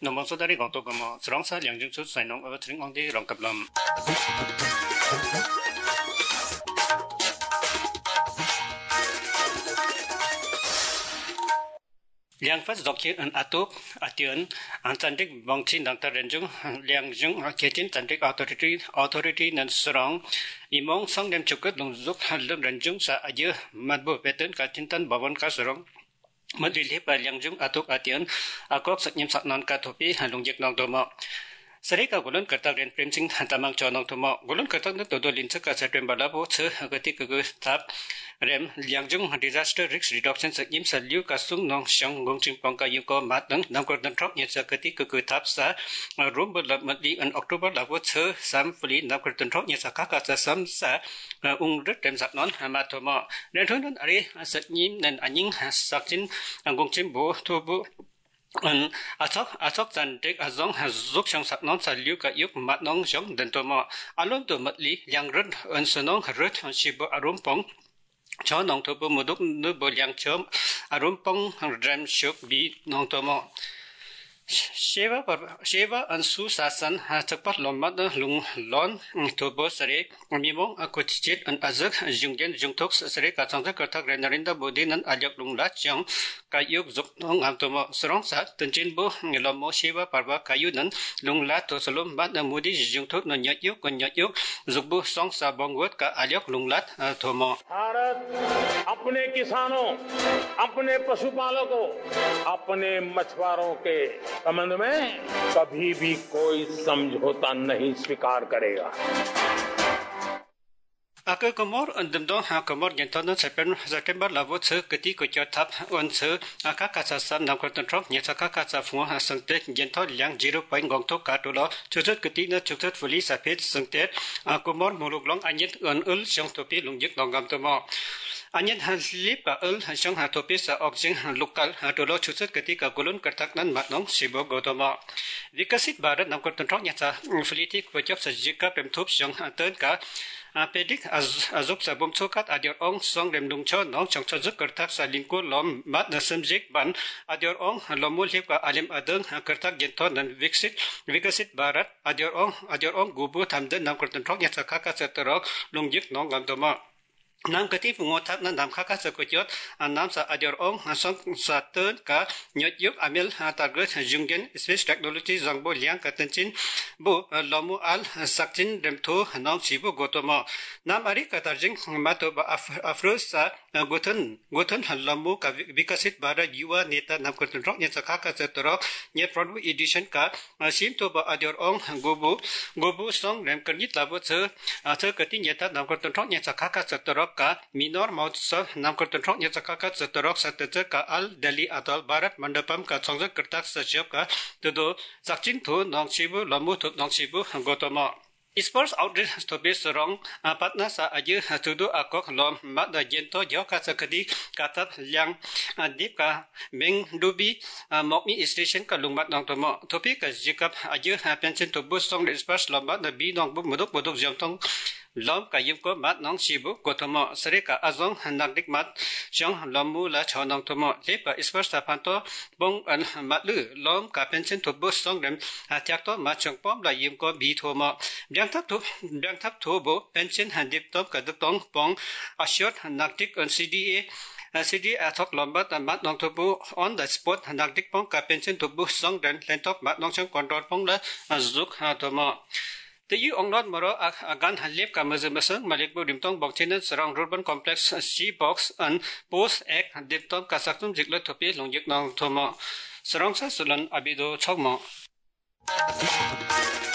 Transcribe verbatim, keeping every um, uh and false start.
Nomor saudari kong to kamo serong sa liang jung su sai nong awatring ong di rong kaplam. Liang fas dokye an atuk ation an cantik bangchin dang tar renjung liang jung ketin cantik authority authority nan serong imong song dem chukut lung zuk halum renjung sa aje madbo beten ka tintan bawon ka serong Madrilhe pa liang jung atuk ation akok saknyam saknan ka thopi halung jek nong domo Sari ka gulun kartak ren prem sing tamang chonong tumo gulun kartak na todo linsa ka September labo che gati kagu tap rem liang jung disaster risk reduction saknyam sa liu ka sung nong shang gong ching pong ka yung ko mat nang nang kor dan trok nyet sa gati kagu tap sa rum bud lab matli an October labo che sam fuli nang kor dan trok nyet sa ka ka sa sam sa ung rit rem sak non ma tumo ren thun non ari saknyam nan anying sakchin gong ching bo to bo An atok atok cantik azong hazuk sang sak non sa liu ka yuk mat nong jong dan to mo alon to matli yang rut an sonong rut shibo arum pong cho nong to bo muduk nu bo yang chom arum pong ram shuk bi nong to mo Sheva Sheva an su sasan ha chakpat lommat lung lon to bo sare mimong akochit an azak junggen jungtok sare ka changja karthak renarinda bodin an ajak lung la chang kayuk zuk nong am to mo srong sa tenchin bo ngelomo Sheva parba kayunan lung la to salom bat na mudi jungtok no nyat yuk kon nyat yuk zuk bo song sa bongwat ka ajak lung lat to mo Bharat अपने किसानों अपने पशुपालकों अपने मछुआरों के संबंध में कभी भी कोई समझौता नहीं स्वीकार करेगा Aka komor andamdo ha komor genton September September lavo che kati ko tap on che aka kasasan nam ko trok nya ka kasa fu ha sangte genton liang zero point gong to ka to lo chut kati na chut fuli sa pet sangte komor muluk long anyet on ul syong topi lungjik dongam to mo Anyan halip ka ul syong ha topi sa oxing lokal ha to lo chut kati ka kulun kartak nan matnong sibo gotoma Vikasit Bharat nam ko trok nya sa fuli ti ko chap sa jika pem thup syong ten ka Pedik azuk sa bumchokat adior ong song rem dungcho nong chongcho zuk kartak sa lingko lom mat na samjik ban adior ong lomul hip ka alim adeng kartak gento nan viksit vikasit barat adior ong adior ong gubu thamden nam kartan thok nya sa kaka sa terok lungjik nong gamtoma Nam kati fungotat na nam kaka sa kutyot nam sa adior ong song sa ten ka nyot yup amil target jungen space technology zangbo liang katanchin bu lomu al sakchin remtho nong chibu gotoma nam ari katarjing mato ba afros sa gotan gotan lomu ka vikasit bara yuwa neta nam kurtun rok nya sa kaka sa terok nya product edition ka sim to ba adior ong gobu gobu song rem kanit labo che che kati nyeta nam kurtun rok nya sa kaka sa terok ka minor mautsa nam kurtun rok nya sa kaka sa terok sa tete ka al delhi atol barat mandapam ka chongja kartak sa chep ka todo sakchin tho nong chibu lomu thuk nong chibu gotoma Sports outreach to be strong patna sa aje tudu akok lom mat da jento jo ka sakadi katat liang dip ka meng dubi mokmi station ka lungmat nong tomo topi ka jikap aje pension to bus song sports lombat da bi nong bu muduk muduk jongtong lom ka yim ko mat nong sibu gotomo sare ka azong handak mat jong lomu la chonong tomo le pa sports ta panto bong an matlu lom ka pension to bus song rem atyak to ma chong pom la yim ko bi thomo Yang thap tu, yang thap tu bo pension handip top ka dutong pong ashot naktik on C D A C D A thok lombat mat nong tu bu on the spot naktik pong ka pension tu bu song dan lentok mat nong chang control pong la zuk ha to mo The you on not moro agan halip ka mazmasang malikbo dimtong bokchinan sarang urban complex C box and post ek dimtong ka saktum jikla thopi longjik nong to mo sarang sa sulan abido chokmo